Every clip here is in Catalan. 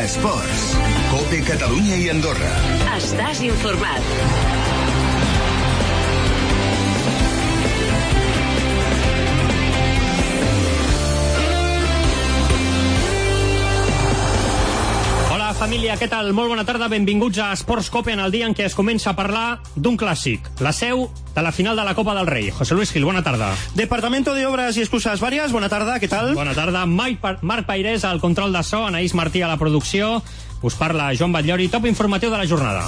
Esports. COPE Catalunya i Andorra. Estàs informat. Família, què tal? Molt bona tarda, benvinguts a Esports Cope en el dia en què es comença a parlar d'un clàssic, la seu de la final de la Copa del Rei. José Luis Gil, bona tarda. Departamento de Obras y Excusas Varias, bona tarda, què tal? Bona tarda. Marc Pairés al control de so, Anaïs Martí a la producció, us parla Joan Batllori, top informatiu de la jornada.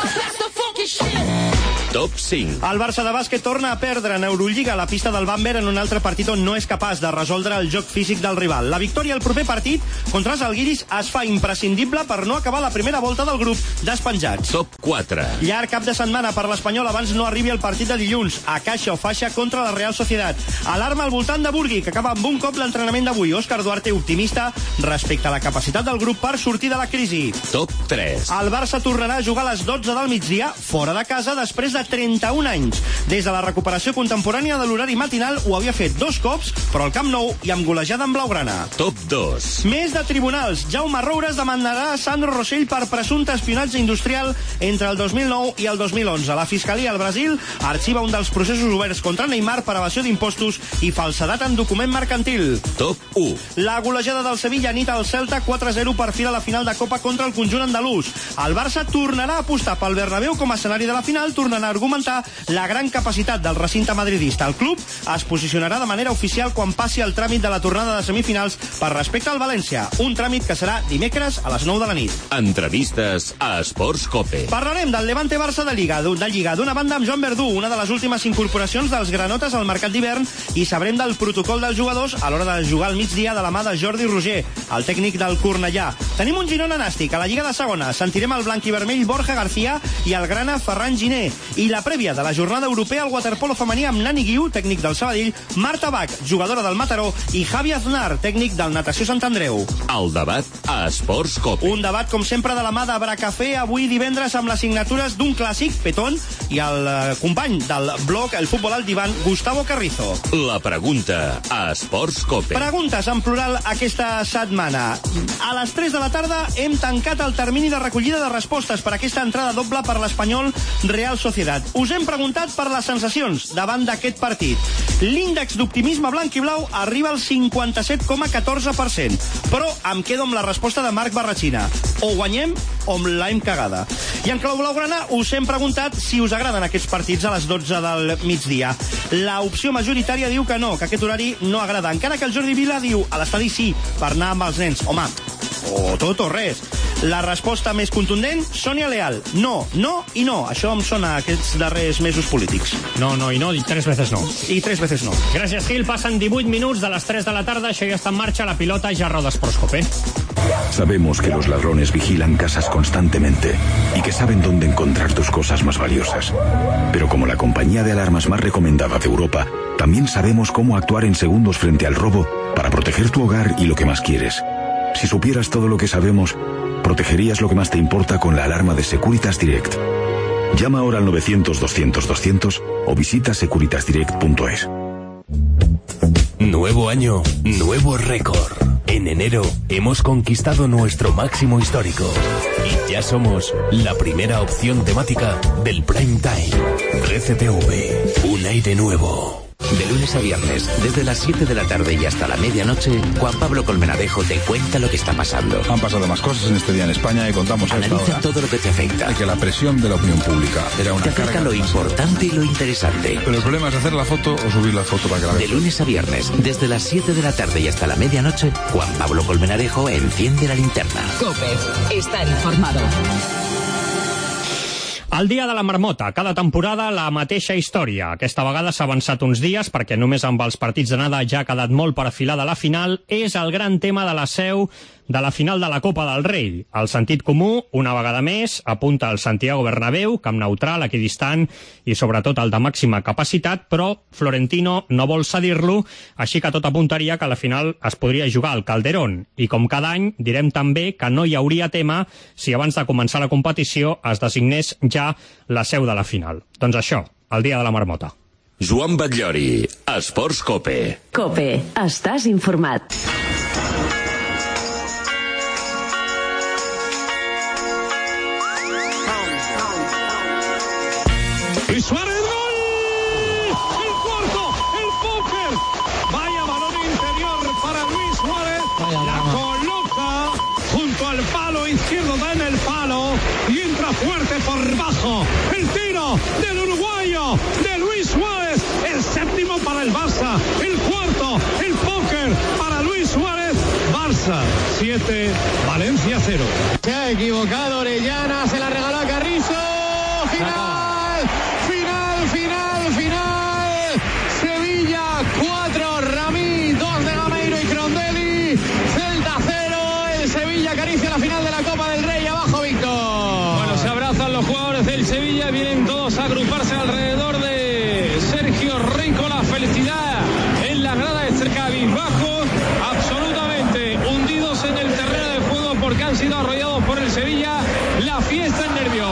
Top 5. El Barça de bàsquet torna a perdre en Eurolliga a la pista del Bamber en un altre partit on no és capaç de resoldre el joc físic del rival. La victòria al proper partit contra els Alguiris es fa imprescindible per no acabar la primera volta del grup despenjats. Top 4. Llarg cap de setmana per l'Espanyol abans no arribi el partit de dilluns. A caixa o faixa contra la Real Sociedad. Alarma al voltant de Burgui, que acaba amb un cop l'entrenament d'avui. Òscar Duarte optimista respecte a la capacitat del grup per sortir de la crisi. Top 3. El Barça tornarà a jugar a les 12 del migdia fora de casa després de 31 anys. Des de la recuperació contemporània de l'horari matinal ho havia fet 2 cops, però al Camp Nou i amb golejada en blaugrana. Top 2. Més de tribunals. Jaume Roures demandarà a Sandro Rosell per presumpte espionatge industrial entre el 2009 i el 2011. La Fiscalia al Brasil arxiva un dels processos oberts contra Neymar per evasió d'impostos i falsedat en document mercantil. Top 1. La golejada del Sevilla nita al Celta 4-0 per fi a la final de Copa contra el conjunt andalús. El Barça tornarà a apostar pel Bernabéu com a escenari de la final, tornant a argumentar la gran capacitat del recinte madridista. El club es posicionarà de manera oficial quan passi el tràmit de la tornada de semifinals per respecte al València, un tràmit que serà dimecres a les 9 de la nit. Entrevistes a Esports Cope. Parlarem del Levante Barça de Lliga, d'una banda amb Joan Verdú, una de les últimes incorporacions dels granotes al mercat d'hivern, i sabrem del protocol dels jugadors a l'hora de jugar al migdia de la mà de Jordi Roger, el tècnic del Cornellà. Tenim un Girona nàstic a la Lliga de Segona. Sentirem el blanc i vermell Borja García i el grana Ferran Giner. I la prèvia de la jornada europea al waterpolo femení amb Nani Guiu, tècnic del Sabadell, Marta Bach, jugadora del Mataró, i Javi Aznar, tècnic del Natació Sant Andreu. El debat a Esports Cope. Un debat, com sempre, de la mà de Bracafé, avui divendres amb les signatures d'un clàssic, Petón, i el company del blog El Futbol al Divan, Gustavo Carrizo. La pregunta a Esports Cope. Preguntes en plural aquesta setmana. A les 3 de la tarda hem tancat el termini de recollida de respostes per aquesta entrada doble per l'Espanyol Real Sociedad. Us hem preguntat per les sensacions davant d'aquest partit. L'índex d'optimisme blanc i blau arriba al 57,14%, però em quedo amb la resposta de Marc Barratxina. O guanyem o l'hem cagada. I en clau blaugrana us hem preguntat si us agraden aquests partits a les 12 del migdia. La opció majoritària diu que no, que aquest horari no agrada, encara que el Jordi Vila diu a l'estadi sí, per anar amb els nens. Home, o tot o res. La resposta més contundent, Sònia Leal. No, no i no. Això em sona a aquests darrers mesos polítics. No, no i no, i 3 veces no. I 3 veces no. Gràcies, Gil. Passen 18 minuts de les 3 de la tarda. Això ja està en marxa. La pilota ja roda Esports Cope. Sabemos que los ladrones vigilan casas constantemente y que saben dónde encontrar tus cosas más valiosas. Pero como la compañía de alarmas más recomendada de Europa, también sabemos cómo actuar en segundos frente al robo para proteger tu hogar y lo que más quieres. Si supieras todo lo que sabemos, protegerías lo que más te importa con la alarma de Securitas Direct. Llama ahora al 900-200-200 o visita securitasdirect.es. Nuevo año, nuevo récord. En enero hemos conquistado nuestro máximo histórico y ya somos la primera opción temática del Prime Time. 13TV, un aire nuevo. De lunes a viernes, desde las 7 de la tarde y hasta la medianoche, Juan Pablo Colmenarejo te cuenta lo que está pasando. Han pasado más cosas en este día en España y contamos hasta ahora. Analiza todo lo que te afecta. Y que la presión de la opinión pública era una te acerca lo importante y lo interesante. Pero el problema es hacer la foto o subir la foto para que la veas. De lunes a viernes, desde las 7 de la tarde y hasta la medianoche, Juan Pablo Colmenarejo enciende la linterna. COPE. Estar informado. El dia de la marmota, cada temporada la mateixa història. Aquesta vegada s'ha avançat uns dies perquè només amb els partits d'anada ja ha quedat molt per afilada la final. És el gran tema de la seu de la final de la Copa del Rei. El sentit comú, una vegada més, apunta al Santiago Bernabéu, camp neutral, equidistant i sobretot el de màxima capacitat, però Florentino no vol cedir-lo, així que tot apuntaria que la final es podria jugar al Calderón. I com cada any, direm també que no hi hauria tema si abans de començar la competició es designés ja la seu de la final. Doncs això, el dia de la marmota. Joan Batllori, Esports Cope. COPE. Estàs informat. coloca junto al palo izquierdo, da en el palo y entra fuerte por bajo. El tiro del uruguayo, de Luis Suárez, el séptimo para el Barça, el cuarto, el póker para Luis Suárez. Barça 7, Valencia 0. Se ha equivocado Orellana, se la regaló a Carrizo. Final. Sevilla 4, Ramí 2 de Gameiro y Crondelli. Celta 0, el Sevilla acaricia la final de la Copa del Rey. Abajo, Víctor. Bueno, se abrazan los jugadores del Sevilla, vienen todos a agruparse alrededor de Sergio Rico. La felicidad en la grada de cabizbajo, absolutamente hundidos en el terreno de juego porque han sido arrollados por el Sevilla. La fiesta en Nervión.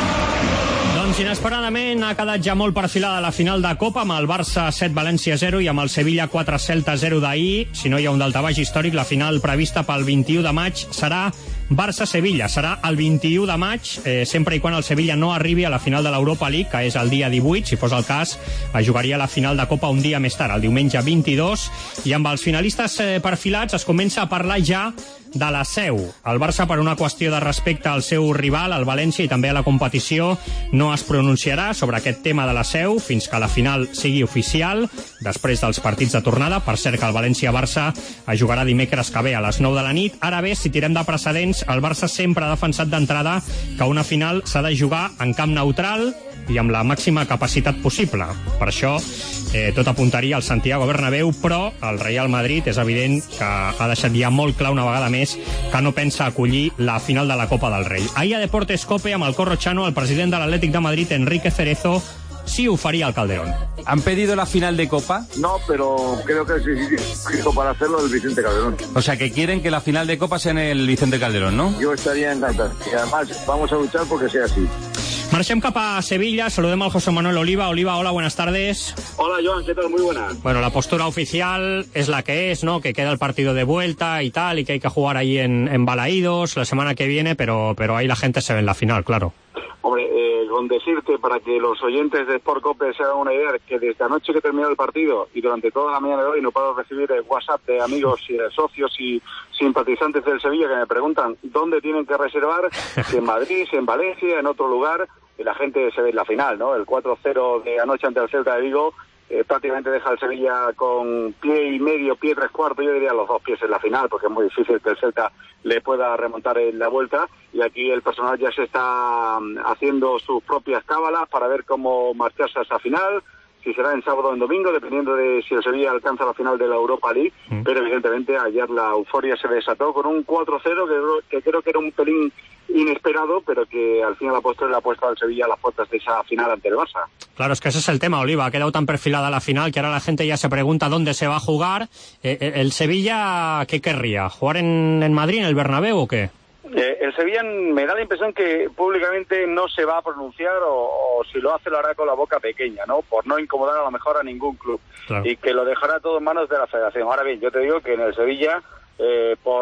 Doncs inesperadament ha quedat ja molt perfilada la final de Copa amb el Barça 7, València 0 i amb el Sevilla 4, Celta 0 d'ahir. Si no hi ha un daltabaix històric, la final prevista pel 21 de maig serà Barça-Sevilla. Serà el 21 de maig, sempre i quan el Sevilla no arribi a la final de l'Europa League, que és el dia 18, si fos el cas, jugaria la final de Copa un dia més tard, el diumenge 22, i amb els finalistes perfilats es comença a parlar ja de la seu. El Barça, per una qüestió de respecte al seu rival, el València, i també a la competició, no es pronunciarà sobre aquest tema de la seu fins que la final sigui oficial, després dels partits de tornada. Per cert que el València-Barça jugarà dimecres que ve a les 9 de la nit. Ara bé, si tirem de precedents, el Barça sempre ha defensat d'entrada que una final s'ha de jugar en camp neutral i amb la màxima capacitat possible. Per això tot apuntaria al Santiago Bernabéu, però el Real Madrid és evident que ha deixat ja molt clar una vegada més que no pensa acollir la final de la Copa del Rei. Ahir a Deportes Cope, amb el Corrochano, el president de l'Atlètic de Madrid, Enrique Cerezo, sí ho faria al Calderón. ¿Han pedido la final de Copa? No, pero creo que sí para hacerlo el Vicente Calderón. O sea, que quieren que la final de Copa sea en el Vicente Calderón, ¿no? Yo estaría encantado. Y además vamos a luchar porque sea así. Marxem cap a Sevilla, saludem al José Manuel Oliva. Oliva, hola, buenas tardes. Hola, Joan, ¿qué tal? Muy buenas. Bueno, la postura oficial es la que es, ¿no? Que queda el partido de vuelta y tal, y que hay que jugar ahí en Balaídos la semana que viene, pero ahí la gente se ve en la final, claro. Hombre, con decirte, para que los oyentes de Sport Cope se hagan una idea, que desde anoche que terminó el partido y durante toda la mañana de hoy no puedo recibir WhatsApp de amigos y de socios y simpatizantes del Sevilla que me preguntan dónde tienen que reservar, si en Madrid, si en Valencia, en otro lugar, y la gente se ve en la final, ¿no? El 4-0 de anoche ante el Celta de Vigo prácticamente deja al Sevilla con pie y medio, pie 3/4, yo diría los 2 pies en la final, porque es muy difícil que el Celta le pueda remontar en la vuelta, y aquí el personal ya se está haciendo sus propias cábalas para ver cómo marcharse a esa final, si será en sábado o en domingo, dependiendo de si el Sevilla alcanza la final de la Europa League, pero evidentemente ayer la euforia se desató con un 4-0 que creo que era un pelín inesperado, pero que al final le ha puesto al Sevilla a las puertas de esa final ante el Barça. Claro, es que ese es el tema, Oliva. Ha quedado tan perfilada la final que ahora la gente ya se pregunta dónde se va a jugar. ¿El Sevilla qué querría? ¿Jugar en Madrid, en el Bernabéu o qué? El Sevilla me da la impresión que públicamente no se va a pronunciar o si lo hace lo hará con la boca pequeña, ¿no? Por no incomodar a lo mejor a ningún club. Claro. Y que lo dejará todo en manos de la Federación. Ahora bien, yo te digo que en el Sevilla, por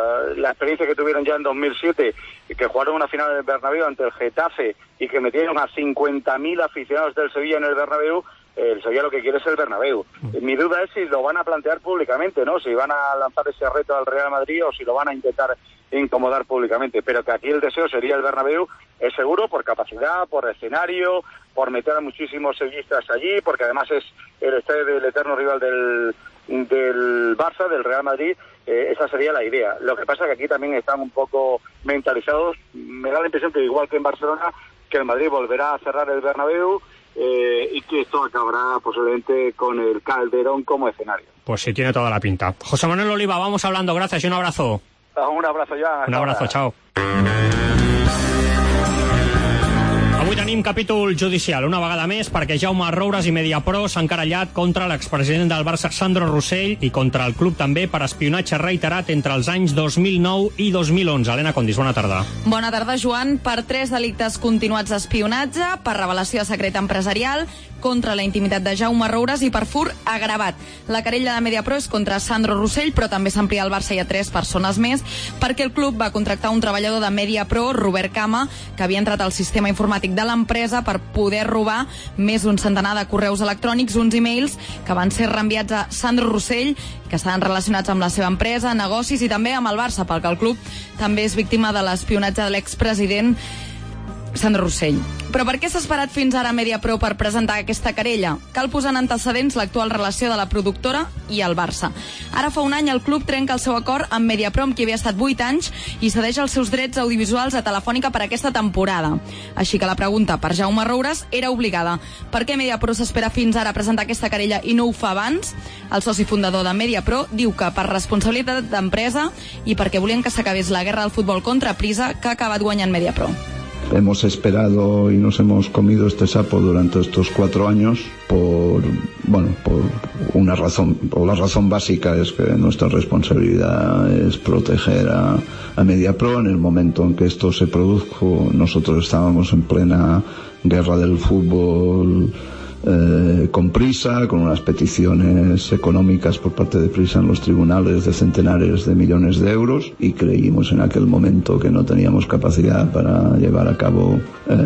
la experiencia que tuvieron ya en 2007, que jugaron una final del Bernabéu ante el Getafe y que metieron a 50.000 aficionados del Sevilla en el Bernabéu, el Sevilla lo que quiere es el Bernabéu. Mi duda es si lo van a plantear públicamente, ¿no? Si van a lanzar ese reto al Real Madrid o si lo van a intentar incomodar públicamente. Pero que aquí el deseo sería el Bernabéu, es seguro, por capacidad, por escenario, por meter a muchísimos sevillistas allí, porque además es el estadio del eterno rival del Barça, del Real Madrid. Esa sería la idea. Lo que pasa es que aquí también están un poco mentalizados. Me da la impresión que igual que en Barcelona, que el Madrid volverá a cerrar el Bernabéu, y que esto acabará posiblemente con el Calderón como escenario. Pues sí, tiene toda la pinta. José Manuel Oliva, vamos hablando, gracias y un abrazo. Un abrazo ya. Un abrazo, chao. Avui tenim capítol judicial, una vegada més, perquè Jaume Roures i Mediapro s'han querellat contra l'expresident del Barça, Sandro Rossell, i contra el club també per espionatge reiterat entre els anys 2009 i 2011. Helena Condis, bona tarda. Bona tarda, Joan. Per 3 delictes continuats d'espionatge, per revelació de secret empresarial, contra la intimitat de Jaume Roures i per furt agravat. La querella de Mediapro és contra Sandro Rossell, però també s'amplia al Barça i a 3 persones més, perquè el club va contractar un treballador de Mediapro, Robert Cama, que havia entrat al sistema informàtic de l'empresa per poder robar més d'un centenar de correus electrònics, uns e-mails que van ser reenviats a Sandro Rossell, que estaven relacionats amb la seva empresa, negocis i també amb el Barça, perquè el club també és víctima de l'espionatge de l'expresident Sandro Rossell. Però per què s'ha esperat fins ara Mediapro per presentar aquesta querella? Cal posar en antecedents l'actual relació de la productora i el Barça. Ara fa un any el club trenca el seu acord amb Mediapro, amb qui havia estat 8 anys, i cedeix els seus drets audiovisuals a Telefònica per aquesta temporada. Així que la pregunta per Jaume Roures era obligada. Per què Mediapro s'espera fins ara a presentar aquesta querella i no ho fa abans? El soci fundador de Mediapro diu que per responsabilitat d'empresa i perquè volien que s'acabés la guerra del futbol contra Prisa, que ha acabat guanyant Mediapro. Hemos esperado y nos hemos comido este sapo durante estos 4 años por una razón. La razón básica es que nuestra responsabilidad es proteger a Mediapro. En el momento en que esto se produjo, nosotros estábamos en plena guerra del fútbol con Prisa, con unas peticiones económicas por parte de Prisa en los tribunales de centenares de millones de euros, y creímos en aquel momento que no teníamos capacidad para llevar a cabo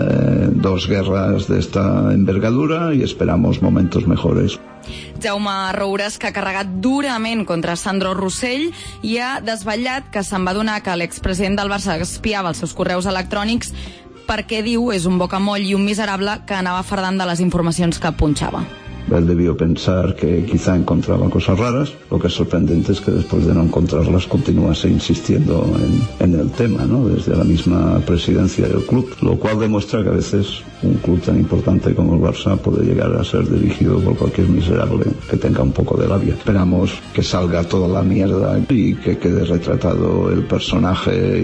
2 guerras de esta envergadura, y esperamos momentos mejores. Jaume Roures, que ha carregat durament contra Sandro Rossell i ha desvetllat que se'n va adonar que l'expresident del Barça espiava els seus correus electrònics perquè, diu, és un bocamoll i un miserable que anava fardant de les informacions que punxava. Él debió pensar que quizá encontraba cosas raras. Lo que es sorprendente es que después de no encontrarlas continuase insistiendo en el tema, ¿no? Desde la misma presidencia del club, lo cual demuestra que a veces un club tan importante como el Barça puede llegar a ser dirigido por cualquier miserable que tenga un poco de labia. Esperamos que salga toda la mierda y que quede retratado el personaje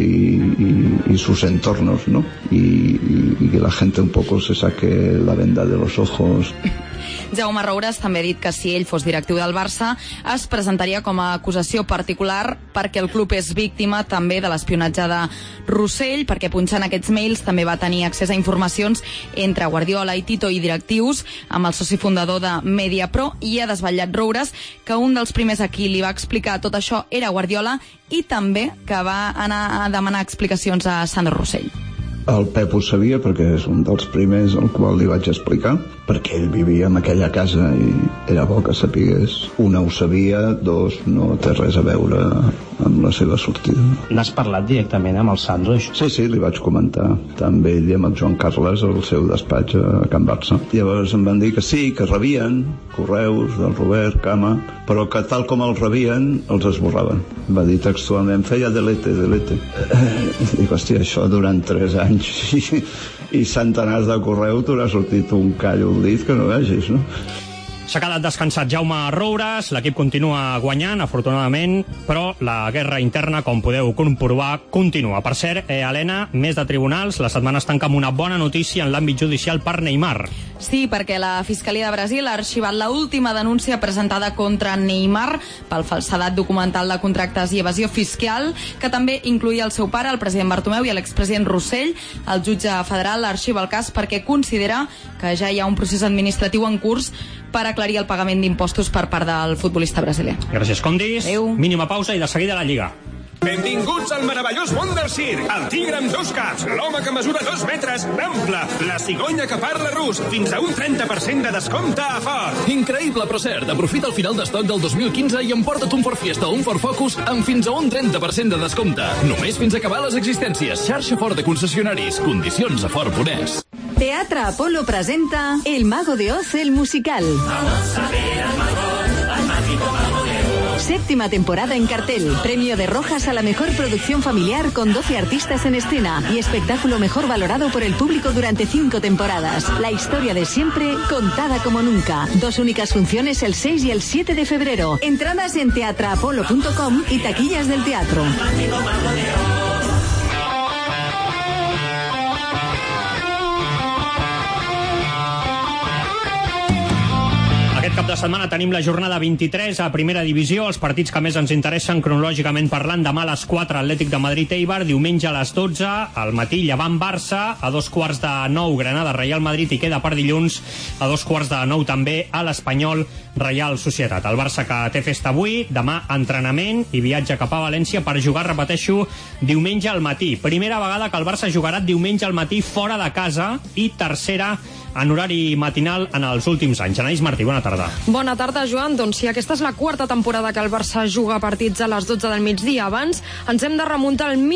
y sus entornos, ¿no? Y que la gente un poco se saque la venda de los ojos. Jaume Roures també ha dit que si ell fos directiu del Barça es presentaria com a acusació particular perquè el club és víctima també de l'espionatge de Rossell, perquè punxant aquests mails també va tenir accés a informacions entre Guardiola i Tito i directius amb el soci fundador de Mediapro, i ha desvetllat Roures que un dels primers a qui li va explicar tot això era Guardiola, i també que va anar a demanar explicacions a Sandro Rossell. El Pep ho sabia perquè és un dels primers al qual li vaig explicar, perquè ell vivia en aquella casa i era bo que sapigués. Una ho sabia, 2 no té res a veure amb la seva sortida. N'has parlat directament amb el Sandro? Sí, li vaig comentar. També ell i amb el Joan Carles al seu despatx a Can Barça. Llavors em van dir que sí, que rebien correus del Robert Cama, però que tal com els rebien, els esborraven. Va dir textualment, feia delete. Dic, hòstia, això durant 3 anys i centenars de correus t'haurà sortit un callo al dit que no vegis, no? S'ha quedat descansat Jaume Roures, l'equip continua guanyant, afortunadament, però la guerra interna, com podeu comprovar, continua. Per cert, Helena, més de tribunals, la setmana es tanca amb una bona notícia en l'àmbit judicial per Neymar. Sí, perquè la Fiscalia de Brasil ha arxivat l'última denúncia presentada contra Neymar pel falsedat documental de contractes i evasió fiscal, que també incloïa el seu pare, el president Bartomeu, i l'expresident Rossell. El jutge federal arxiva el cas perquè considera que ja hi ha un procés administratiu en curs per aclarir el pagament d'impostos per part del futbolista brasiler. Gràcies, Condis. Adéu. Mínima pausa i de seguida la Lliga. Benvinguts al meravellós Wonder Circ, el tigre amb 2 caps, l'home que mesura 2 metres, ample, la cigonya que parla rus, fins a un 30% de descompte a Ford. Increïble, però cert. Aprofita el final d'estoc del 2015 i emporta't un Ford Fiesta o un Ford Focus amb fins a un 30% de descompte. Només fins a acabar les existències. Xarxa Ford de concessionaris. Condicions a Ford.es. Teatre Apolo presenta El Mago de Oz, el musical. Vamos a ver al mago, al mágico mago de Oz. 7ª temporada en cartel. Premio de Rojas a la mejor producción familiar con 12 artistas en escena y espectáculo mejor valorado por el público durante 5 temporadas. La historia de siempre contada como nunca. 2 únicas funciones el 6 y el 7 de febrero. Entradas en teatraapolo.com y taquillas del teatro. Aquest cap de setmana tenim la jornada 23 a primera divisió, els partits que més ens interessen cronològicament parlant. Demà a les 4 Atlètic de Madrid-Eibar, diumenge a les 12 al matí Llevant-Barça, a 8:45 Granada-Reial Madrid i queda per dilluns a 8:45 també a l'Espanyol Reial Societat. El Barça que té festa avui, demà entrenament i viatge cap a València per jugar, repeteixo, diumenge al matí. Primera vegada que el Barça jugarà diumenge al matí fora de casa i tercera en horari matinal en els últims anys. Anaïs Martí, bona tarda. Bona tarda, Joan. Doncs sí, aquesta és la quarta temporada que el Barça juga partits a les 12 del migdia. Abans ens hem de remuntar al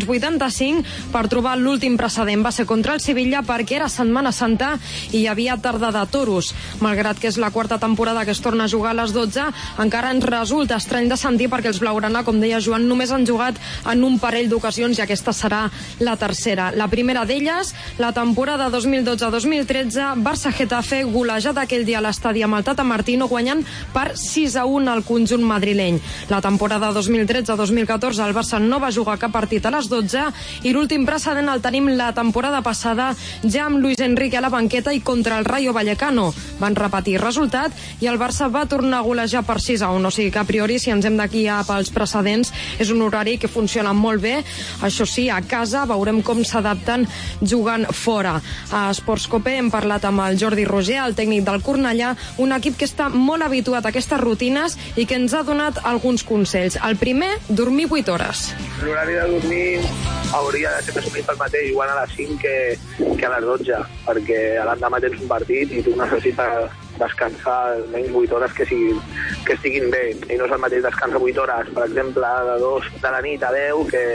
1985 per trobar l'últim precedent. Va ser contra el Sevilla perquè era Setmana Santa i hi havia tarda de toros. Malgrat que és la quarta temporada que es torna a jugar a les 12, encara ens resulta estrany de sentir perquè els blaugrana, com deia Joan, només han jugat en un parell d'ocasions i aquesta serà la tercera. La primera d'elles, la temporada 2012-2013, Barça-Getafe, golejat aquell dia a l'estadi amb el Tata Martino, guanyant per 6-1 al conjunt madrileny. La temporada 2013-2014 el Barça no va jugar cap partit a les 12 i l'últim precedent el tenim la temporada passada ja amb Luis Enrique a la banqueta i contra el Rayo Vallecano. Van repetir resultat i el Barça va tornar a golejar per 6-1. O sigui que a priori, si ens hem d'aquí pels precedents, és un horari que funciona molt bé. Això sí, a casa veurem com s'adapten jugant fora. A Esports Cope hem parlat amb el Jordi Roger, el tècnic del Cornellà, un equip que està molt habituat a aquestes rutines i que ens ha donat alguns consells. El primer, dormir 8 hores. L'horari de dormir hauria de ser més o menys el mateix, igual a les 5 que a les 12, perquè l'endemà tens un partit i tu necessites descansar almenys 8 hores que estiguin bé. I no és el mateix descansar 8 hores, per exemple, de 2 de la nit a 10 que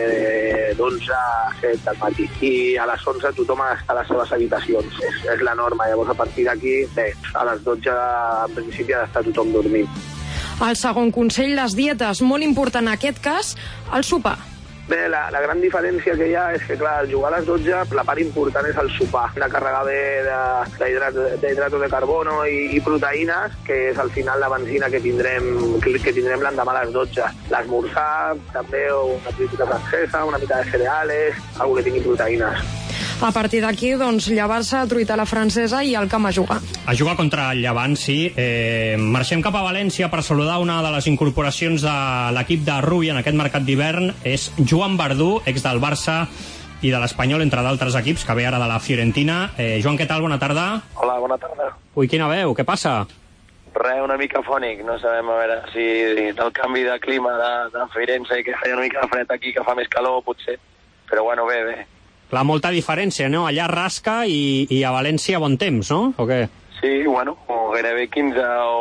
d'11 a 7 del matí. I a les 11 tothom ha d'estar a les seves habitacions. És la norma. Llavors, a partir d'aquí, bé, a les 12 en principi ha d'estar tothom dormint. El segon consell, les dietes. Molt important en aquest cas, el sopar. Bé, la gran diferència que hi ha és que, clar, al jugar a les 12, la part important és el sopar. De carregar bé d'hidratos de carbono i proteïnes, que és al final la benzina que tindrem l'endemà a les 12. L'esmorzar, també, una típica francesa, una mica de cereales, algo que tingui proteïnes. A partir d'aquí, doncs, llevar-se, truita a la francesa i al camp a jugar. A jugar contra el Llevant, sí. Marxem cap a València per saludar una de les incorporacions de l'equip de rugby en aquest mercat d'hivern. És Joan Verdú, ex del Barça i de l'Espanyol, entre d'altres equips, que ve ara de la Fiorentina. Joan, què tal? Bona tarda. Hola, bona tarda. Ui, quina veu, què passa? Una mica fònic, no sabem a veure si del canvi de clima de Firenze i que feia una mica de fred aquí, que fa més calor, potser. Però bueno, bé. Clar, molta diferència, no? Allà rasca i a València bon temps, no? O què? Sí, bueno, gairebé 15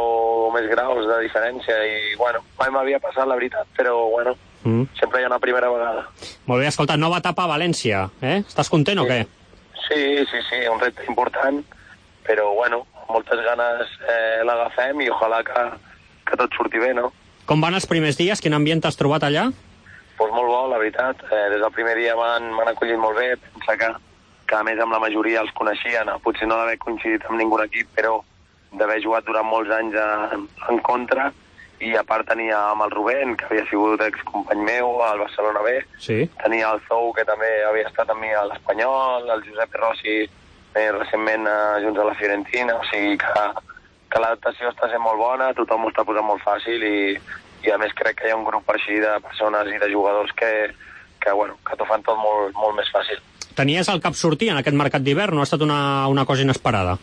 o més graus de diferència i, bueno, mai m'havia passat, la veritat, però, bueno, sempre hi ha una primera vegada. Molt bé, escolta, nova etapa a València, Estàs content o què? Sí, un repte important, però, bueno, amb moltes ganes l'agafem i ojalà que tot surti bé, no? Com van els primers dies? Quin ambient t'has trobat allà? Pues molt bo, la veritat. Des del primer dia m'han acollit molt bé. Pensa que a més amb la majoria els coneixien. Potser no d'haver coincidit amb ningú equip, però d'haver jugat durant molts anys en contra. I a part tenia amb el Rubén, que havia sigut excompany meu al Barcelona B. Sí. Tenia el Zou, que també havia estat amb mi a l'Espanyol, el Josep Rossi, recentment junts a la Fiorentina. O sigui que l'adaptació està sent molt bona, tothom ho està posant molt fàcil i a més crec que hi ha un grup així de persones i de jugadors que t'ho fan tot molt, molt més fàcil. Tenies el cap sortir en aquest mercat d'hivern o ha estat una cosa inesperada?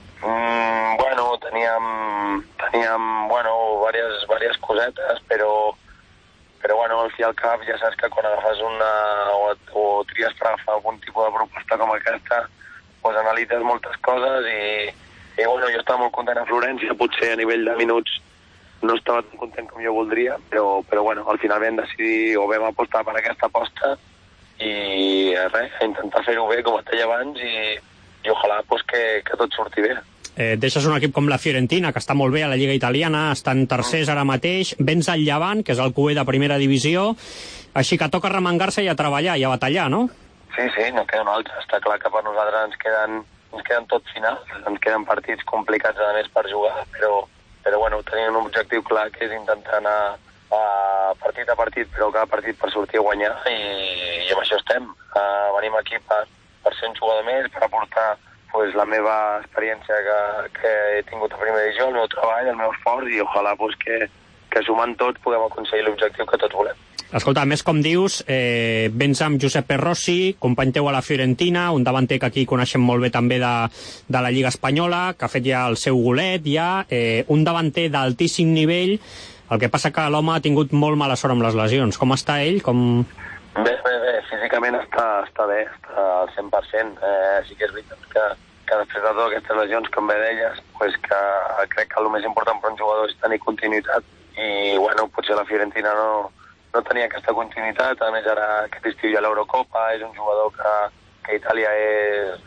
Teníem diverses cosetes, però al fi al cap ja saps que quan agafes o tries per agafar algun tipus de proposta com aquesta, doncs analitzes moltes coses i jo estava molt content a Florència, potser a nivell de minuts no estava tan content com jo voldria, però al final vam decidir o vam apostar per aquesta aposta i intentar fer-ho bé, com et deia abans, i ojalà que tot surti bé. Deixes un equip com la Fiorentina, que està molt bé a la Lliga Italiana, estan tercers ara mateix, vens al Llevant, que és el QE de primera divisió, així que toca remengar-se i a treballar i a batallar, no? Sí, no queda un altre. Està clar que per nosaltres ens queden tot finals, ens queden partits complicats a més per jugar, però tenim un objectiu clar, que és intentar anar partit a partit, però cada partit per sortir a guanyar, i amb això estem. Venim aquí per ser un jugador més, per aportar pues, la meva experiència que he tingut a primera divisió, el meu treball, el meu esforç, i ojalà pues, que sumant tots puguem aconseguir l'objectiu que tots volem. Escolta, a més, com dius, vens amb Giuseppe Rossi, company teu a la Fiorentina, un davanter que aquí coneixem molt bé també de la Lliga Espanyola, que ha fet ja el seu golet, ja, un davanter d'altíssim nivell. El que passa que l'home ha tingut molt mala sort amb les lesions. Com està ell? Bé, físicament està bé, està al 100%. Sí que és veritat que després de totes aquestes lesions, com bé deies, pues que crec que el més important per un jugador és tenir continuïtat, i bueno, potser la Fiorentina no tenia aquesta continuïtat. A més, ara aquest estiu ja l'Eurocopa, és un jugador que a Itàlia és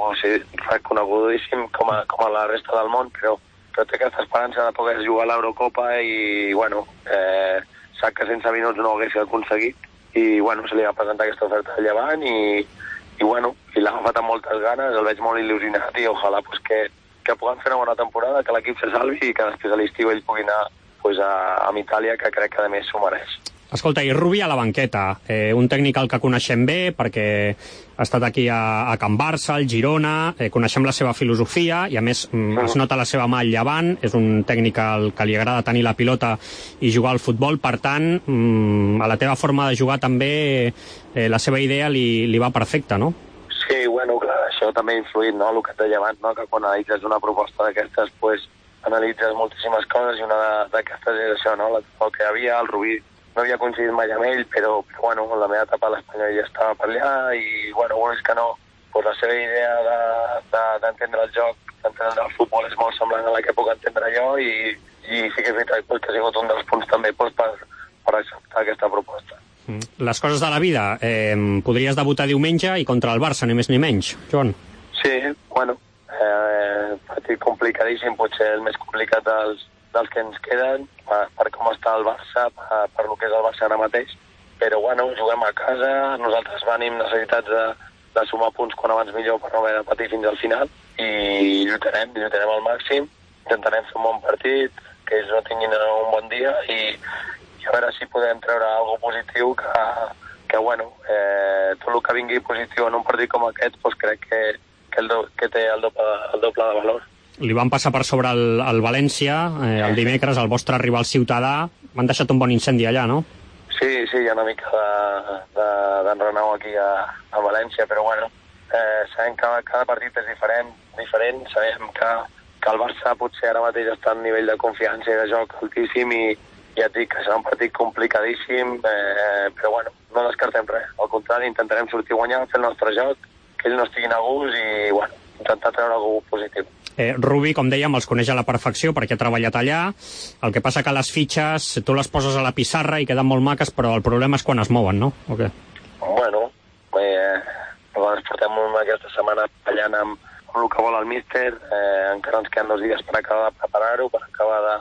reconegudíssim com a la resta del món, però té aquesta esperança de poder jugar a l'Eurocopa i, bueno, sap que sense minuts no ho hagués aconseguit i, bueno, se li va presentar aquesta oferta de Llevant i bueno, l'ha agafat amb moltes ganes, el veig molt il·lusionat i ojalà pues, que puguem fer una bona temporada, que l'equip se salvi i que després de l'estiu ell pugui anar pues, a Itàlia, que crec que a més s'ho mereix. Escolta, i Rubi a la banqueta, un tècnic al que coneixem bé perquè ha estat aquí a Can Barça, al Girona, coneixem la seva filosofia i a més es nota la seva mà al Llevant, és un tècnic al que li agrada tenir la pilota i jugar al futbol, per tant, a la teva forma de jugar també la seva idea li va perfecta, no? Sí, bueno, clar, això també ha influït, no?, el que et deia abans, no?, que quan analitzes una proposta d'aquestes, pues, analitzes moltíssimes coses i una d'aquestes és això, no?, el que hi havia, el Rubí no havia coincidit mai amb ell, però bueno, en la meva etapa a l'Espanyol ja estava per allà i, bueno, és que no, pues la seva idea d'entendre el joc, d'entendre el futbol és molt semblant a la que puc entendre jo i sí que és veritat que ha sigut un dels punts també pues, per acceptar aquesta proposta. Les coses de la vida, podries debutar diumenge i contra el Barça, ni més ni menys, Joan. Sí, bueno, partit complicadíssim, potser el més complicat dels que ens queden, per com està el Barça, per lo que és el Barça ara mateix, però bueno, juguem a casa, nosaltres venim necessitats de sumar punts quan abans millor per no haver de patir fins al final i lluitarem al màxim, intentarem fer un bon partit, que ells no tinguin un bon dia i a veure si podem treure alguna cosa positiu que bueno, tot el que vingui positiu en un partit com aquest, doncs crec que té el doble de valor. Li van passar per sobre el València, el dimecres, el vostre rival ciutadà. M'han deixat un bon incendi allà, no? Sí, hi ha una mica d'enrenau aquí a València, però bueno, sabem que cada partit és diferent, sabem que el Barça potser ara mateix està en nivell de confiança i de joc altíssim i ja et dic que serà un partit complicadíssim, però bueno, no descartem res. Al contrari, intentarem sortir a guanyar, fer el nostre joc, que ells no estiguin a gust i bueno, intentar treure alguna cosa positiu. Rubi, com dèiem, els coneix a la perfecció perquè ha treballat allà. El que passa que les fitxes tu les poses a la pissarra i queden molt maques, però el problema és quan es mouen, no? O què? Bueno, ens portem aquesta setmana ballant amb el que vol el míster. Encara ens queden 2 dies per acabar de preparar-ho, per acabar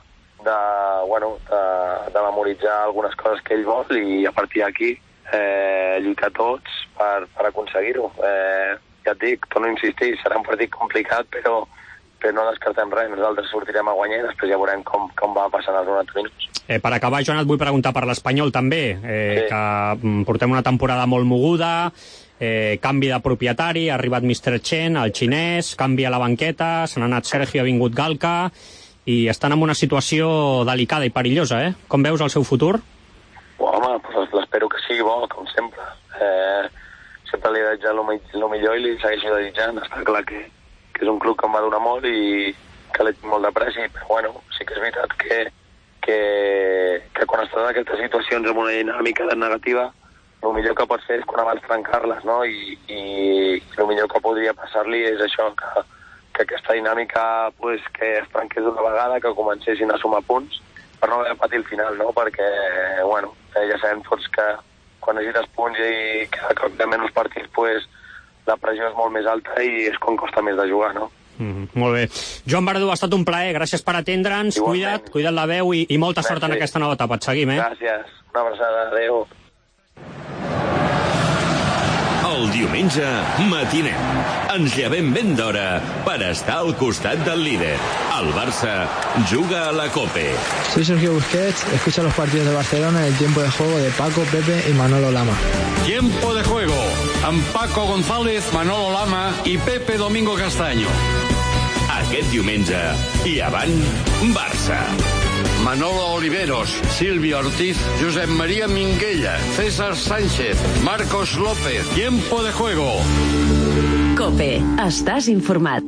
de memoritzar algunes coses que ell vol i a partir d'aquí lluitar tots per aconseguir-ho. Ja et dic, torno a insistir, serà un partit complicat, però no descartem res. Nosaltres sortirem a guanyar i després ja veurem com va passant els 90 minuts. Per acabar, Joan, et vull preguntar per l'Espanyol també, que portem una temporada molt moguda, canvi de propietari, ha arribat Mr. Chen, el xinès, canvi a la banqueta, se n'ha anat Sergio, ha vingut Galca, i estan en una situació delicada i perillosa, Com veus el seu futur? Home, pues l'espero que sigui bo, com sempre. Sempre li he desitjat el millor i li segueixo desitjant. Està clar que és un club que em va donar molt i que l'he tinc molt de pressi, però bueno, sí que és veritat que quan estàs en aquestes situacions amb una dinàmica negativa, el millor que pots fer és quan abans trencar-les, no? I el millor que podria passar-li és això, que aquesta dinàmica pues, que es trenqués d'una vegada, que comencessin a sumar punts per no haver de patir el final, no? Perquè, bueno, ja sabem tots que quan necessites punts i cada cop de menys partits, pues, la pressió és molt més alta i és quan costa més de jugar, no? Molt bé. Joan Verdú, ha estat un plaer, gràcies per atendre'ns, cuida't la veu i molta sort en aquesta nova etapa. Et seguim, Gràcies, una abraçada, adeu. El diumenge matinem. Ens llevem ben d'hora per estar al costat del líder. El Barça juga a la COPE. Soy Sergio Busquets, escucha los partidos de Barcelona en el tiempo de juego de Paco, Pepe y Manolo Lama. Tiempo de juego, amb Paco González, Manolo Lama i Pepe Domingo Castaño. Aquest diumenge, i avant, Barça. Manolo Oliveros, Silvio Ortiz, Josep María Minguella, César Sánchez, Marcos López. Tiempo de juego. COPE. Estàs informat.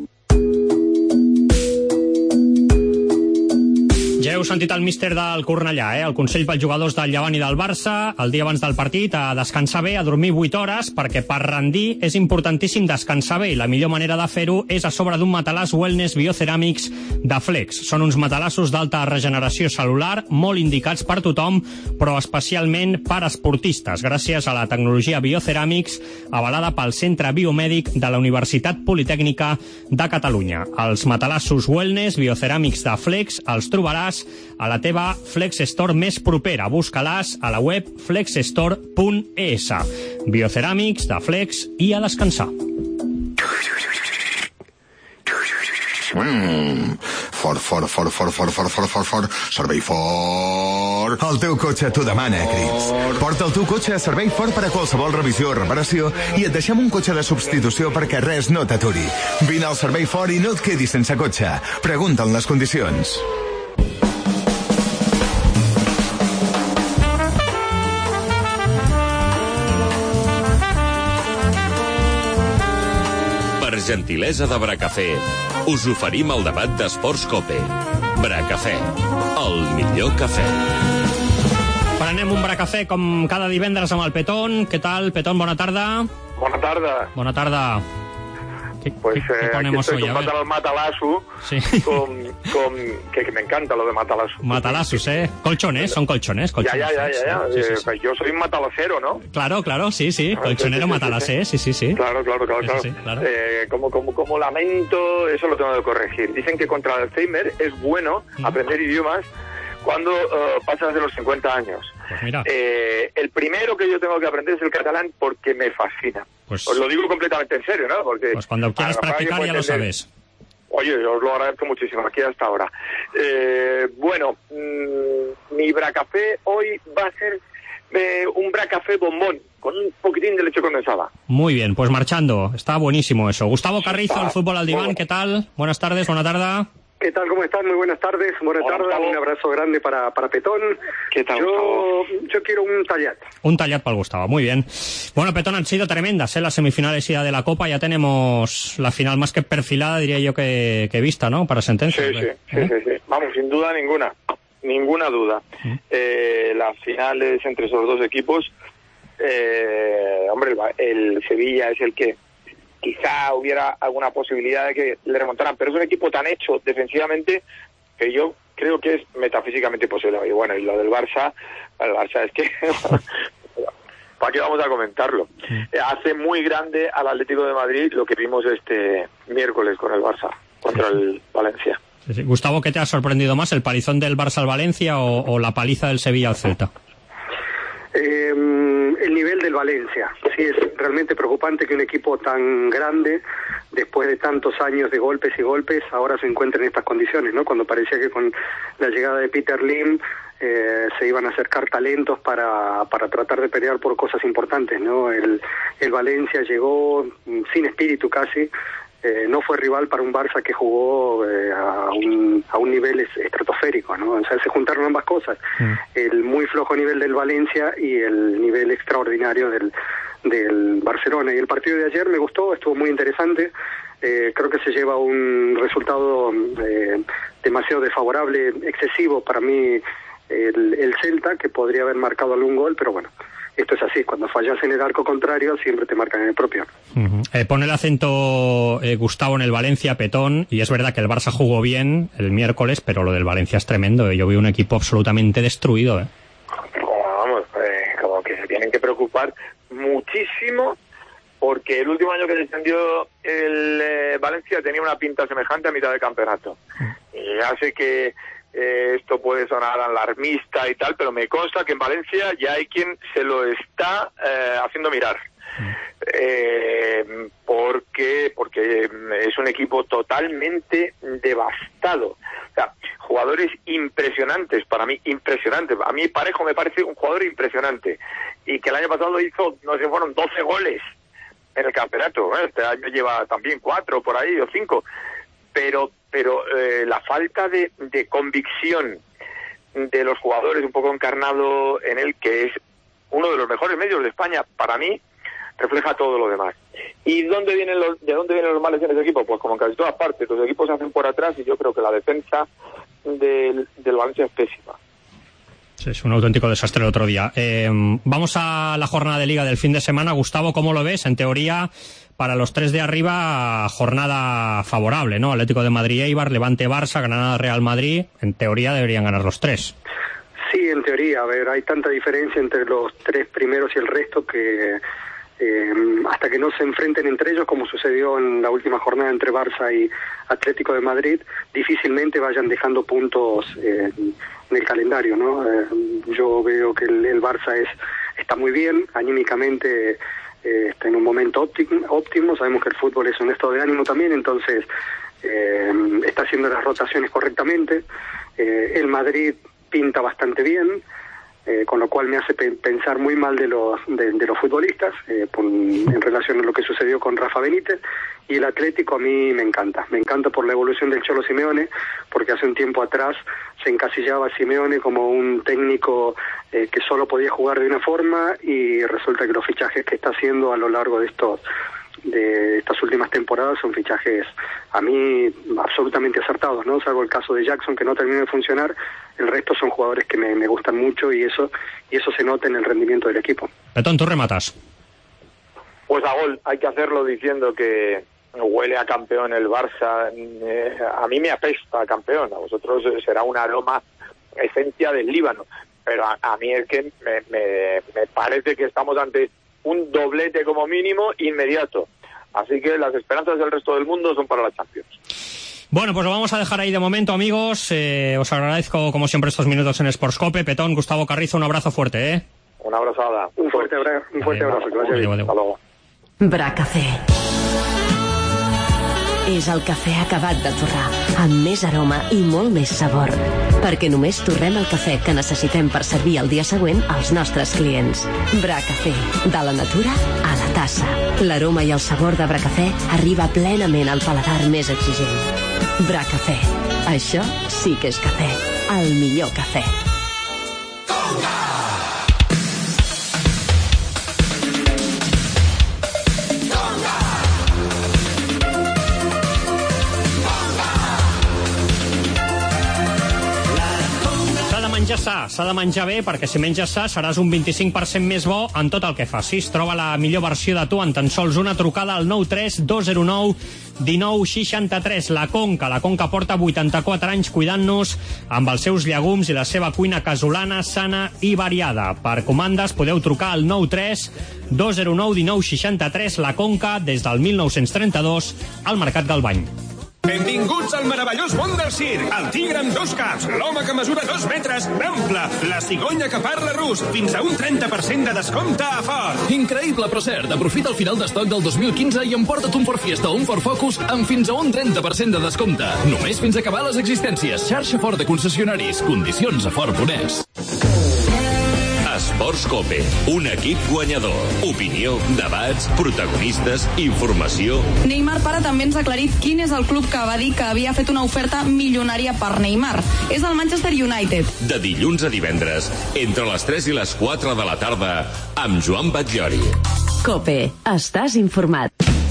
Ja heu sentit el míster del Cornellà, el consell pels jugadors del Llevant i del Barça, el dia abans del partit, a descansar bé, a dormir 8 hores, perquè per rendir és importantíssim descansar bé, i la millor manera de fer-ho és a sobre d'un matalàs Wellness Bioceràmics de Flex. Són uns matalassos d'alta regeneració cel·lular, molt indicats per tothom, però especialment per esportistes, gràcies a la tecnologia Bioceràmics avalada pel Centre Biomèdic de la Universitat Politècnica de Catalunya. Els matalassos Wellness Bioceràmics de Flex els trobaràs a la teva Flex Store més propera. Busca-les a la web flexstore.es. Bioceràmics de Flex i a descansar. Fort. Servei Fort. El teu cotxe t'ho demana, crits. Porta el teu cotxe a Servei Fort per a qualsevol revisió o reparació i et deixem un cotxe de substitució perquè res no t'aturi. Vine al Servei Fort i no et quedis sense cotxe. Pregunta en les condicions. Per gentilesa de Bracafé, us oferim el debat d'Esports COPE. Bracafé, el millor cafè. Prenem un Bracafé com cada divendres amb el Petón. Què tal, Petón? Bona tarda. Bona tarda. Bona tarda. Pues aquí estoy con el matalazo, sí. que me encanta lo de matalazo. Matalazos, Colchones, son colchones. Ya. Sí. Yo soy un matalacero, ¿no? Claro, sí. Colchonero matalacé, sí. Claro. Como lamento, eso lo tengo que corregir. Dicen que contra el Alzheimer es bueno aprender idiomas cuando pasas de los 50 años. Pues mira. El primero que yo tengo que aprender es el catalán porque me fascina. Pues, os lo digo completamente en serio, ¿no? Porque pues cuando quieras practicar ya lo sabes. Oye, os lo agradezco muchísimo, aquí hasta ahora. Mi Bracafé hoy va a ser un Bracafé bombón, con un poquitín de leche condensada. Muy bien, pues marchando. Está buenísimo eso. Gustavo Carrizo, el fútbol al diván, ¿qué tal? Buenas tardes, buena tarde. ¿Qué tal? ¿Cómo están? Muy buenas tardes. Buenas tardes. Un abrazo grande para Petón. ¿Qué tal, yo quiero un tallat. Un tallat para el Gustavo. Muy bien. Bueno, Petón, han sido tremendas, las semifinales ida de la Copa. Ya tenemos la final más que perfilada, diría yo, que vista, ¿no? Para sentencia. Sí. Vamos, sin duda ninguna duda. Las finales entre esos dos equipos, el Sevilla es el que quizá hubiera alguna posibilidad de que le remontaran, pero es un equipo tan hecho defensivamente que yo creo que es metafísicamente posible. Y bueno, y lo del Barça, el Barça es que ¿para qué vamos a comentarlo? Hace muy grande al Atlético de Madrid lo que vimos este miércoles con el Barça contra el Valencia. Sí. Gustavo, ¿qué te ha sorprendido más, el palizón del Barça al Valencia o la paliza del Sevilla al Celta? El nivel del Valencia. Sí, es realmente preocupante que un equipo tan grande, después de tantos años de golpes y golpes, ahora se encuentre en estas condiciones, ¿no? Cuando parecía que con la llegada de Peter Lim se iban a acercar talentos para tratar de pelear por cosas importantes, ¿no? El Valencia llegó sin espíritu casi. No fue rival para un Barça que jugó a un nivel estratosférico, ¿no? O sea, se juntaron ambas cosas, el muy flojo nivel del Valencia y el nivel extraordinario del Barcelona. Y el partido de ayer me gustó, estuvo muy interesante. Creo que se lleva un resultado demasiado desfavorable, excesivo para mí el Celta, que podría haber marcado algún gol, pero bueno. Esto es así, cuando fallas en el arco contrario siempre te marcan en el propio. Pone el acento Gustavo en el Valencia, Petón, y es verdad que el Barça jugó bien el miércoles, pero lo del Valencia es tremendo. Yo vi un equipo absolutamente destruido. Vamos, como que se tienen que preocupar muchísimo, porque el último año que descendió el Valencia tenía una pinta semejante a mitad del campeonato. Y hace que esto puede sonar alarmista y tal, pero me consta que en Valencia ya hay quien se lo está haciendo mirar. Porque es un equipo totalmente devastado. O sea, jugadores impresionantes, para mí impresionantes. A mí Parejo me parece un jugador impresionante. Y que el año pasado hizo, no sé, fueron 12 goles. en el campeonato. Este año lleva también 4 por ahí o 5, pero la falta de convicción de los jugadores, un poco encarnado en él, que es uno de los mejores medios de España, para mí, refleja todo lo demás. ¿Y de dónde vienen los males en ese equipo? Pues como en casi todas partes, los equipos se hacen por atrás y yo creo que la defensa del Valencia es pésima. Sí, es un auténtico desastre el otro día. Vamos a la jornada de Liga del fin de semana. Gustavo, ¿cómo lo ves? En teoría, para los 3 de arriba, jornada favorable, ¿no? Atlético de Madrid, Eibar, Levante, Barça, Granada, Real Madrid. En teoría deberían ganar los 3. Sí, en teoría. A ver, hay tanta diferencia entre los 3 primeros y el resto que hasta que no se enfrenten entre ellos, como sucedió en la última jornada entre Barça y Atlético de Madrid, difícilmente vayan dejando puntos en el calendario, ¿no? Yo veo que el Barça está muy bien, anímicamente está en un momento óptimo, sabemos que el fútbol es un estado de ánimo también, entonces está haciendo las rotaciones correctamente. El Madrid pinta bastante bien, con lo cual me hace pensar muy mal de los futbolistas en relación a lo que sucedió con Rafa Benítez. Y el Atlético a mí me encanta por la evolución del Cholo Simeone, porque hace un tiempo atrás se encasillaba a Simeone como un técnico que solo podía jugar de una forma, y resulta que los fichajes que está haciendo a lo largo de estas últimas temporadas son fichajes a mí absolutamente acertados, ¿no? Salvo el caso de Jackson, que no terminó de funcionar. El resto son jugadores que me gustan mucho, y eso se nota en el rendimiento del equipo. Betón, tú rematas. Pues a gol, hay que hacerlo diciendo que huele a campeón el Barça. A mí me apesta a campeón, a vosotros será un aroma esencia del Líbano, pero a mí es que me parece que estamos ante un doblete como mínimo inmediato. Así que las esperanzas del resto del mundo son para la Champions. Bueno, pues lo vamos a dejar ahí de momento, amigos. Os agradezco, como siempre, estos minutos en Sportscope. Petón, Gustavo Carrizo, un abrazo fuerte, ¿eh? Una abrazada. Un fuerte abrazo. Que vaya bien. Hasta luego. Bracafé. És el cafè acabat de torrar, amb més aroma i molt més sabor. Perquè només torrem el cafè que necessitem per servir el dia següent als nostres clients. Bracafé, de la natura a la tassa. L'aroma i el sabor de Bracafé arriba plenament al paladar més exigent. Bracafé, això sí que és cafè. El millor cafè. S'ha de menjar bé, perquè si menges sa seràs un 25% més bo en tot el que facis. Troba la millor versió de tu en tan sols una trucada al 93 209 1963. La Conca porta 84 anys cuidant-nos amb els seus llegums i la seva cuina casolana, sana i variada. Per comandes podeu trucar al 93 209 1963. La Conca, des del 1932, al Mercat Galbany. Benvinguts al meravellós món del circ. El tigre amb 2 caps, l'home que mesura 2 metres, d'ample, la cigonya que parla rus, fins a un 30% de descompte a Ford. Increïble, però cert. Aprofita el final d'estoc del 2015 i emporta't un Ford Fiesta o un Ford Focus amb fins a un 30% de descompte. Només fins a acabar les existències. Xarxa Ford de concessionaris. Condicions a Ford.es. Esports Cope, un equip guanyador. Opinió, debats, protagonistes, informació. Neymar Pare també ens ha aclarit quin és el club que va dir que havia fet una oferta milionària per Neymar. És el Manchester United. De dilluns a divendres, entre les 3 i les 4 de la tarda, amb Joan Batllori. Cope, estàs informat.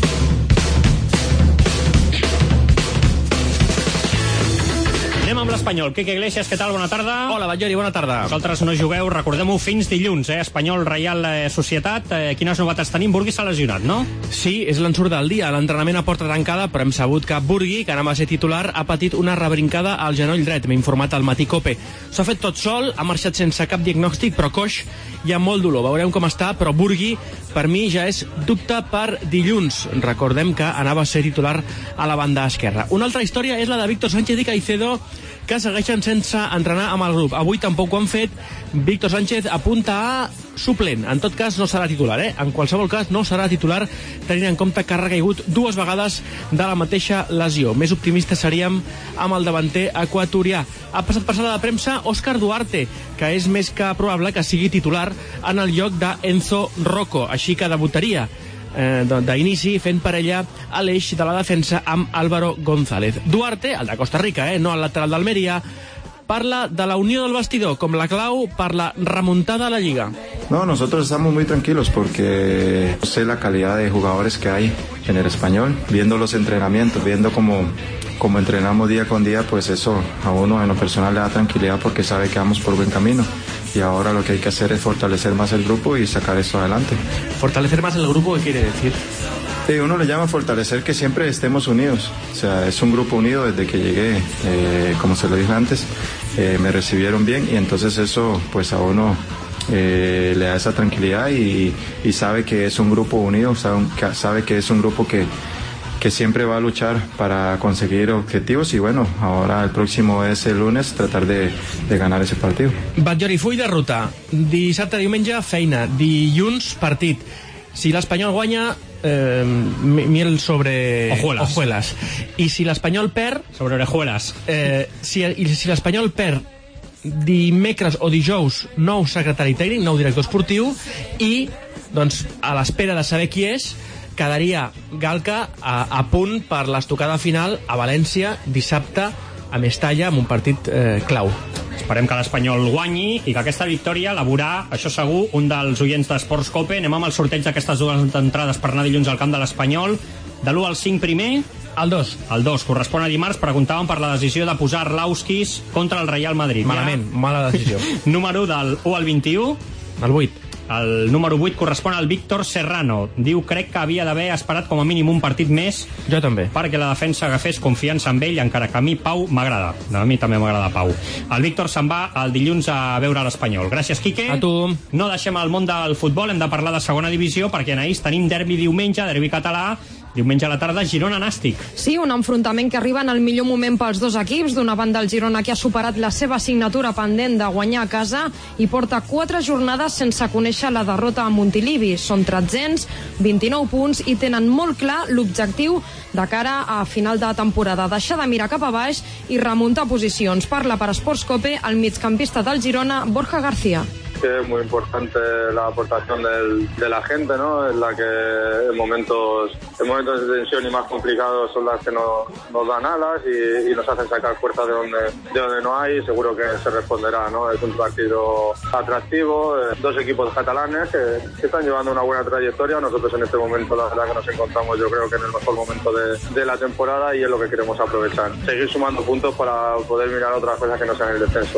Anem amb l'Espanyol. Quique Iglesias, què tal? Bona tarda. Hola, Batllori, bona tarda. Vosaltres no jugueu, recordem-ho, fins dilluns, Espanyol Reial Societat. Quines novetats tenim? Burgui s'ha lesionat, no? Sí, és l'ensurt del dia. L'entrenament a porta tancada, però hem sabut que Burgui, que anava a ser titular, ha patit una rebrincada al genoll dret. M'ha informat al Matí Cope. S'ha fet tot sol, ha marxat sense cap diagnòstic, però coix, hi ha molt dolor. Veurem com està, però Burgui, per mi, ja és dubte per dilluns. Recordem que anava a ser titular a la banda esquerra. Una altra història és la de Víctor Sánchez i Caicedo, que segueixen sense entrenar amb el grup. Avui tampoc ho han fet. Víctor Sánchez apunta a suplent. En tot cas, no serà titular, En qualsevol cas, no serà titular, tenint en compte que ha recaigut 2 vegades de la mateixa lesió. Més optimistes seríem amb el davanter equatorià. Ha passat per sala de premsa Òscar Duarte, que és més que probable que sigui titular en el lloc d'Enzo Rocco, així que debutaria d'inici, fent parella a l'eix de la defensa amb Álvaro González. Duarte, el de Costa Rica, no el lateral d'Almeria, parla de la unió del vestidor com la clau per la remuntada a la Lliga. No, nosotros estamos muy tranquilos porque sé la calidad de jugadores que hay en el Español, viendo los entrenamientos, viendo cómo entrenamos día con día, pues eso a uno en lo personal le da tranquilidad porque sabe que vamos por buen camino. Y ahora lo que hay que hacer es fortalecer más el grupo y sacar eso adelante. ¿Fortalecer más el grupo qué quiere decir? Sí, uno le llama fortalecer que siempre estemos unidos. O sea, es un grupo unido desde que llegué, como se lo dije antes, me recibieron bien y entonces eso pues a uno le da esa tranquilidad y sabe que es un grupo unido, sabe que es un grupo que siempre va a luchar para conseguir objetivos y bueno, ahora el próximo es el lunes tratar de ganar ese partido. Batllori, full de ruta. Dissabte, diumenge, feina. Dilluns, partit. Si l'Espanyol guanya, miel sobre hojuelas. I si l'Espanyol perd... Sobre orejuelas. Si l'Espanyol perd dimecres o dijous, nou secretari tècnic, nou director esportiu i, doncs, a l'espera de saber qui és, quedaria Galca a punt per l'estocada final a València dissabte a Mestalla amb un partit clau. Esperem que l'Espanyol guanyi i que aquesta victòria la veurà, això segur, un dels oients d'Esports Cope. Anem amb el sorteig d'aquestes dues entrades per anar dilluns al camp de l'Espanyol. De l'1 al 5 primer... El 2. El 2 correspon a dimarts. Preguntàvem per la decisió de posar Arlauskis contra el Real Madrid. Malament, mala decisió. Número del 1 al 21. El 8. El número 8 correspon al Víctor Serrano. Diu, crec que havia d'haver esperat com a mínim un partit més. Jo també. Perquè la defensa agafés confiança amb ell, encara que a mi Pau m'agrada. A mi també m'agrada Pau. El Víctor se'n va el dilluns a veure l'Espanyol. Gràcies, Quique. A tu. No deixem el món del futbol, hem de parlar de segona divisió, perquè en ahir tenim derbi diumenge, derbi català, diumenge a la tarda, Girona-Nàstic. Sí, un enfrontament que arriba en el millor moment pels dos equips. D'una banda, el Girona, que ha superat la seva assignatura pendent de guanyar a casa i porta 4 jornades sense conèixer la derrota a Montilivi. Són 13, 29 punts i tenen molt clar l'objectiu de cara a final de temporada. Deixar de mirar cap a baix i remuntar posicions. Parla per Esports Cope el migcampista del Girona, Borja García. Es muy importante la aportación de la gente, ¿no? En la que en momentos de tensión y más complicados son las que nos dan alas y nos hacen sacar fuerza de donde no hay. Seguro que se responderá, ¿no? Es un partido atractivo, dos equipos catalanes que están llevando una buena trayectoria. Nosotros en este momento la verdad que nos encontramos, yo creo que en el mejor momento de la temporada y es lo que queremos aprovechar. Seguir sumando puntos para poder mirar otras cosas que no sean el descenso.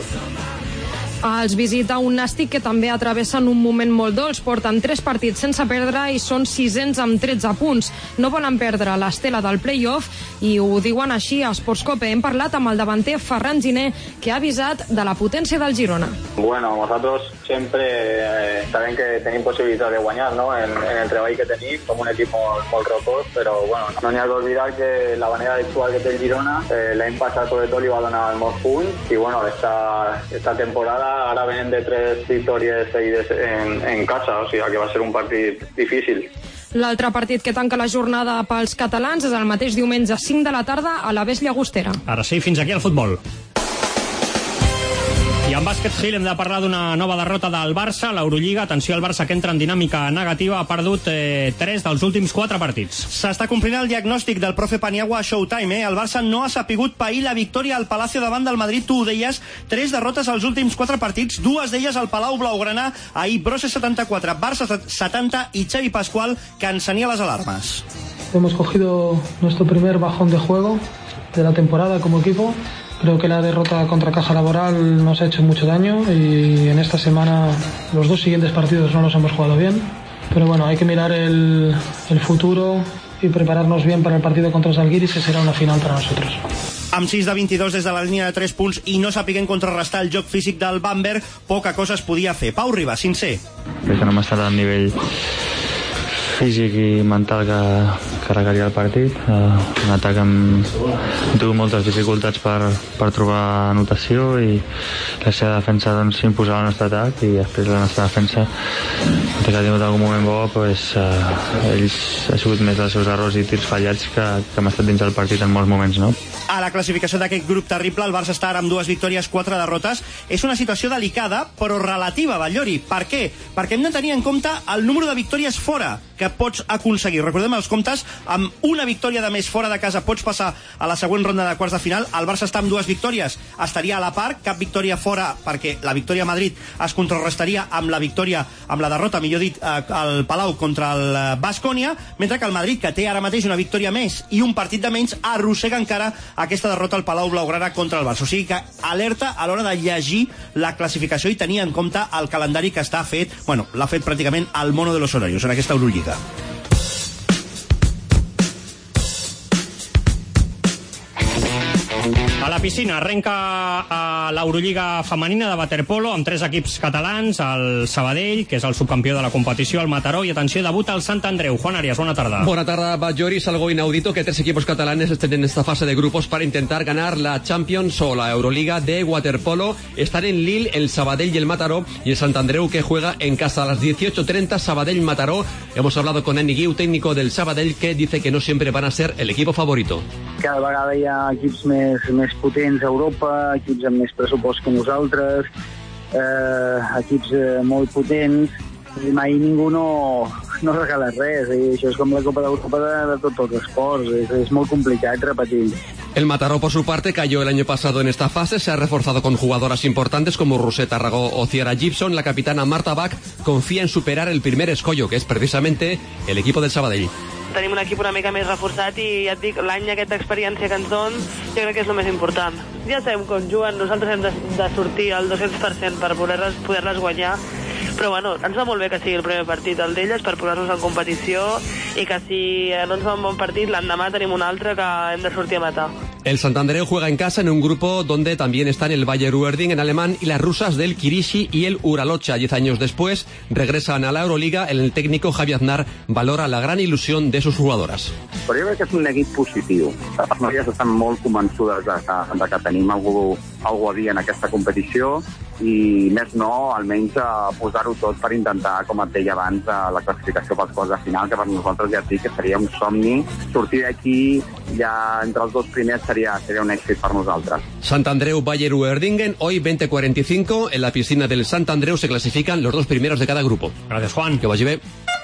Els visita un Nàstic que també atravessen un moment molt dolç. Porten 3 partits sense perdre i són 600 amb 13 punts. No volen perdre l'estela del play-off i ho diuen així a Esports Cope. Hem parlat amb el davanter Ferran Giner, que ha avisat de la potència del Girona. Bueno, nosotros siempre saben que tenim posibilitat de guanyar, ¿no? En el treball que tenim, som un equip molt rocós, però bueno, no n'hi ha d'oblidar que la manera de jugar que té el Girona l'any passat sobretot li va donar molts punts i bueno, esta temporada ahora vienen de 3 victòries seguides en casa, o sigui que va ser un partit difícil. L'altre partit que tanca la jornada pels catalans és el mateix diumenge a 5 de la tarda a la Ves Llagostera. Ara sí, fins aquí el futbol. I en bàsquet, Gil, hem de parlar d'una nova derrota del Barça, l'Eurolliga. Atenció al Barça, que entra en dinàmica negativa, ha perdut 3 dels últims 4 partits. S'està complint el diagnòstic del profe Paniagua a Showtime, El Barça no ha sapigut pair la victòria al Palacio davant del Madrid. Tu ho deies, 3 derrotes als últims 4 partits, 2 d'elles al Palau Blaugrana, ahir Brose 74, Barça 70 i Xavi Pascual, que encenia les alarmes. Hemos cogido nuestro primer bajón de juego de la temporada como equipo. Creo que la derrota contra Caja Laboral nos ha hecho mucho daño y en esta semana los 2 siguientes partidos no los hemos jugado bien. Pero bueno, hay que mirar el futuro y prepararnos bien para el partido contra Zalgiris, que será una final para nosotros. Amb 6 de 22 des de la línia de 3 punts i no sapiguent contrarrestar el joc físic del Bamberg, poca cosa es podia fer. Pau Ribas, sincer. Crec que no hem estat al nivell físic i mental que requeria el partit. En atac hem tingut moltes dificultats per trobar anotació i la seva defensa doncs, imposava el nostre atac i després la nostra defensa, que ha tingut algun moment bo, pues, ells ha sigut més dels seus errors i tirs fallats que hem estat dins del partit en molts moments, no? A la classificació d'aquest grup terrible, el Barça està ara amb 2 victòries, 4 derrotes. És una situació delicada, però relativa, Batllori. Per què? Perquè hem de tenir en compte el número de victòries fora. que pots aconseguir. Recordem els comptes, amb una victòria de més fora de casa pots passar a la següent ronda de quarts de final. El Barça està amb 2 victòries, estaria a la part, cap victòria fora, perquè la victòria a Madrid es contrarrestaria amb la victòria, amb la derrota, millor dit, al Palau contra el Baskonia, mentre que el Madrid, que té ara mateix una victòria més i un partit de menys, arrossega encara aquesta derrota al Palau Blaugrana contra el Barça. O sigui que alerta a l'hora de llegir la classificació i tenir en compte el calendari que està fet, bueno, l'ha fet pràcticament al mono de los horarios en aquesta Eurolliga. A la piscina arrenca a l'Eurolliga femenina de waterpolo amb 3 equips catalans, el Sabadell, que és el subcampió de la competició, el Mataró, i atenció, debuta el Sant Andreu. Juan Arias, buena tarde. Buena tarde, Bajori. Es algo inaudito que 3 equipos catalanes estén en esta fase de grupos para intentar ganar la Champions o la Euroliga de waterpolo. Están en Lille el Sabadell y el Mataró, y el Sant Andreu, que juega en casa a las 18:30, Sabadell-Mataró. Hemos hablado con Eni Guiu, técnico del Sabadell, que dice que no siempre van a ser el equipo favorito. Cada vegada hi ha equips més potents a Europa, equips amb més pressupost que nosaltres, equips molt potents, i mai ningú no regala res, i això és com la Copa d'Europa de tots els esports, és molt complicat repetir. El Mataró, por su parte, cayó el año pasado en esta fase. Se ha reforzado con jugadoras importantes como Rosetta Ragó o Ciara Gibson. La capitana Marta Bach confía en superar el primer escollo, que és precisamente el equipo del Sabadell. Tenim un equip una mica més reforçat i ja et dic, l'any aquesta experiència que ens donen jo crec que és el més important. Ja sabem com juguen, nosaltres hem de sortir al 200% per poder-les guanyar, però bueno, ens va molt bé que sigui el primer partit el d'elles per posar-nos en competició i que si no ens va un bon partit l'endemà tenim un altre que hem de sortir a matar. El Sant Andreu juega en casa en un grupo donde también están el Bayer Uerding en alemán y las rusas del Kirishi y el Uralocha. 10 años después regresan a la Euroliga. El técnico Javi Aznar valora la gran ilusión de sus jugadoras. Però jo crec que és un equip positiu. Les noies estan molt convençudes de que tenim algú a dir en aquesta competició i més no, almenys posar-ho tot per intentar, com et deia abans, la classificació pels quarts de final, que per nosaltres ja et dic que seria un somni. Sortir d'aquí ja entre els 2 primers sería un éxito para nosotras. Sant Andreu Bayer Uerdingen, hoy 20:45. En la piscina del Sant Andreu se clasifican los 2 primeros de cada grupo. Gracias, Juan. Que vagi bé.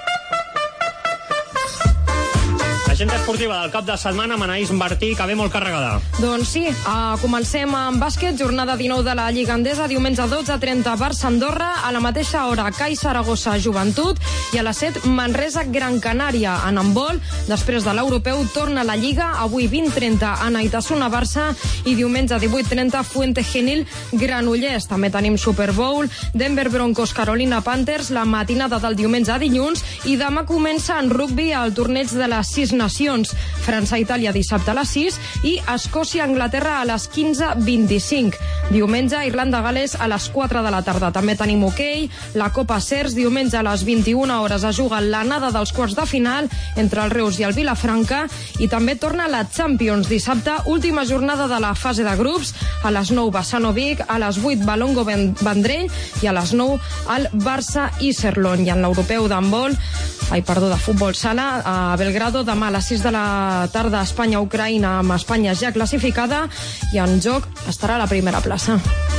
L'agenda esportiva del cap de setmana amb Anaïs Martí, que ve molt carregada. Doncs sí, comencem amb bàsquet, jornada 19 de la Lliga Endesa, diumenge 12:30 Barça-Andorra, a la mateixa hora CAI Saragossa Joventut i a les 7 Manresa Gran Canària. En handbol, després de l'europeu, torna a la Lliga, avui 20:30 Anaitasuna Barça i diumenge 18:30 Fuente Genil Granollers. També tenim Super Bowl, Denver Broncos Carolina Panthers, la matinada del diumenge a dilluns, i demà comença en rugbi el torneig de les 6 nacions. França-Itàlia dissabte a les 6 i Escòcia-Anglaterra a les 15:25. Diumenge Irlanda-Gales a les 4 de la tarda. També tenim hoquei, la Copa Cers, diumenge a les 21 hores es juga l'anada dels quarts de final entre el Reus i el Vilafranca, i també torna la Champions dissabte, última jornada de la fase de grups, a les 9 Bassano-Vic, a les 8 Balongo-Vendrell i a les 9 el Barça-Iserlohn. I en l'europeu de futbol sala a Belgrado, demà a les 6 de la tarda Espanya-Ucraïna, amb Espanya ja classificada, i en joc estarà a la primera plaça.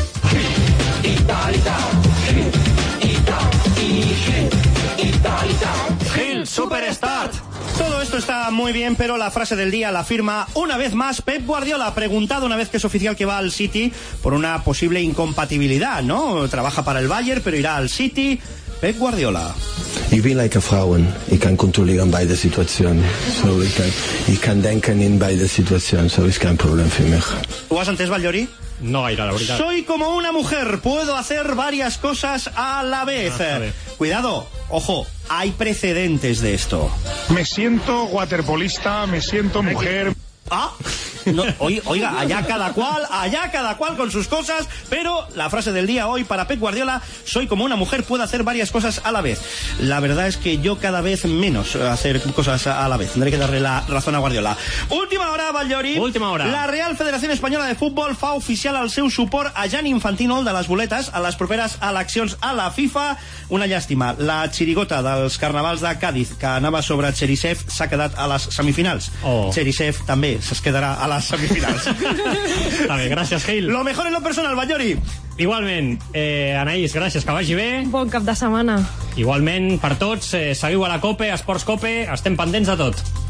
Gil, Superstar. Todo esto está muy bien, pero la frase del día la firma una vez más Pep Guardiola, preguntado una vez que es oficial que va al City por una posible incompatibilidad, ¿no? Trabaja para el Bayern, pero irá al City. Pep Guardiola. Ich bin like a Frauen. Ich kann kontrollieren beide Situationen. So, ich kann denken in beide Situationen. So ist kein Problem für mich. ¿Tú has antes, Vallori? No, Aira, la verdad. Soy como una mujer. Puedo hacer varias cosas a la vez. Cuidado, ojo, hay precedentes de esto. Me siento waterpolista, me siento mujer. No, oiga, allá cada cual con sus cosas, pero la frase del día hoy para Pep Guardiola: soy como una mujer, puedo hacer varias cosas a la vez. La verdad es que yo cada vez menos hacer cosas a la vez. Tendré que darle la razón a Guardiola. Última hora, Vallori. Última hora. La Real Federació Espanyola de Futbol fa oficial el seu suport a Gianni Infantino, el de les boletes, a les properes eleccions a la FIFA. Una llàstima, la xirigota dels carnavals de Cádiz, que anava sobre Cherisev, s'ha quedat a les semifinals. Cherisev també es quedarà a las semifinals. Està bé, gràcies, Gil. Lo mejor en lo personal, Vallori. Igualment, Anaïs, gràcies, que vagi bé. Bon cap de setmana. Igualment, per tots, seguiu a la COPE, Esports COPE, estem pendents de tot.